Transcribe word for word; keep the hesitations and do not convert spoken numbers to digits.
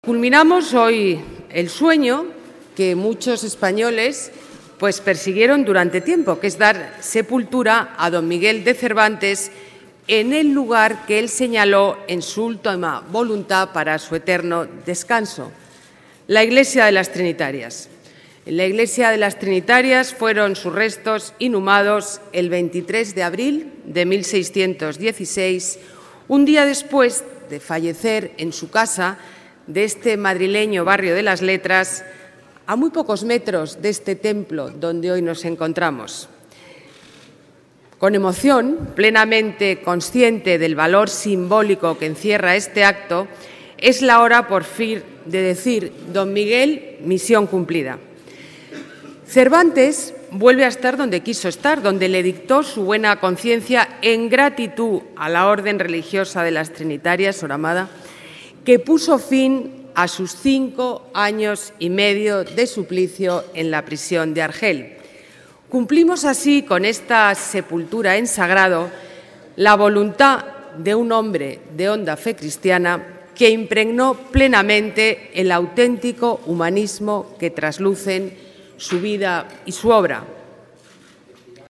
Culminamos hoy el sueño que muchos españoles pues, persiguieron durante tiempo, que es dar sepultura a don Miguel de Cervantes en el lugar que él señaló en su última voluntad para su eterno descanso, la iglesia de las Trinitarias. En la iglesia de las Trinitarias fueron sus restos inhumados el veintitrés de abril de mil seiscientos dieciséis, un día después de fallecer en su casa de este madrileño barrio de las Letras, a muy pocos metros de este templo donde hoy nos encontramos. Con emoción, plenamente consciente del valor simbólico que encierra este acto, es la hora por fin de decir: don Miguel, misión cumplida. Cervantes vuelve a estar donde quiso estar, donde le dictó su buena conciencia en gratitud a la orden religiosa de las Trinitarias, Sor Amada, que puso fin a sus cinco años y medio de suplicio en la prisión de Argel. Cumplimos así con esta sepultura en sagrado la voluntad de un hombre de honda fe cristiana que impregnó plenamente el auténtico humanismo que traslucen su vida y su obra.